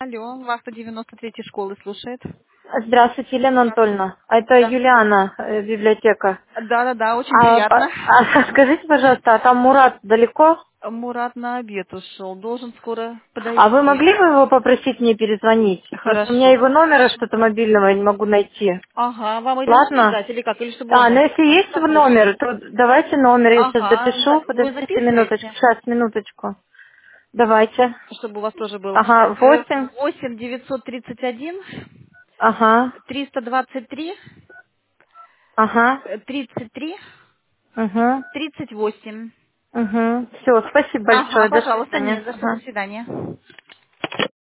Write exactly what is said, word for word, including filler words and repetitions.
Алло, Вахта девяносто третьей школы слушает. Здравствуйте, Елена Здравствуйте. Анатольевна. Это Да. Юлиана, э, библиотека. Да-да-да, очень А, приятно. а- а скажите, пожалуйста, а там Мурат далеко? Мурат на обед ушел, должен скоро А вы подойти. могли бы его попросить мне перезвонить? Просто у меня Хорошо, его номера хорошо. что-то мобильного я не могу найти. Ага, вам или номер Ладно? дать, или как? Или чтобы он А, ну вам если позвонил есть на почту? номер, то давайте номер, я сейчас Ага, запишу. за- вы Подождите минуточку, записываете, сейчас, минуточку. Давайте. чтобы у вас тоже было. Ага, Э, восемь. восемь девятьсот тридцать один Ага, триста двадцать три ага, тридцать три угу, тридцать восемь. угу. Все, спасибо Ага, большое, до пожалуйста, свидания. не за что, Ага. до свидания.